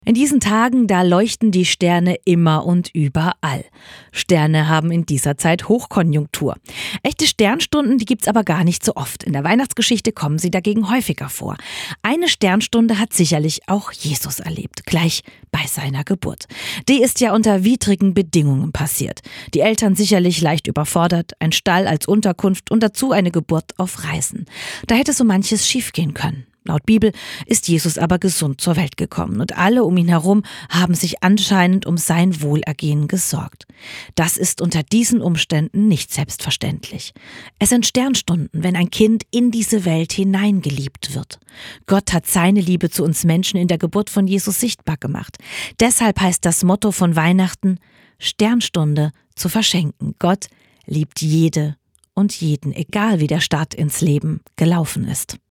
In diesen Tagen, da leuchten die Sterne immer und überall. Sterne haben in dieser Zeit Hochkonjunktur. Echte Sternstunden, die gibt's aber gar nicht so oft. In der Weihnachtsgeschichte kommen sie dagegen häufiger vor. Eine Sternstunde hat sicherlich auch Jesus erlebt, gleich bei seiner Geburt. Die ist ja unter widrigen Bedingungen passiert. Die Eltern sicherlich leicht überfordert, ein Stall als Unterkunft und dazu eine Geburt auf Reisen. Da hätte so manches schiefgehen können. Laut Bibel ist Jesus aber gesund zur Welt gekommen und alle um ihn herum haben sich anscheinend um sein Wohlergehen gesorgt. Das ist unter diesen Umständen nicht selbstverständlich. Es sind Sternstunden, wenn ein Kind in diese Welt hineingeliebt wird. Gott hat seine Liebe zu uns Menschen in der Geburt von Jesus sichtbar gemacht. Deshalb heißt das Motto von Weihnachten: Sternstunde zu verschenken. Gott liebt jede und jeden, egal wie der Start ins Leben gelaufen ist.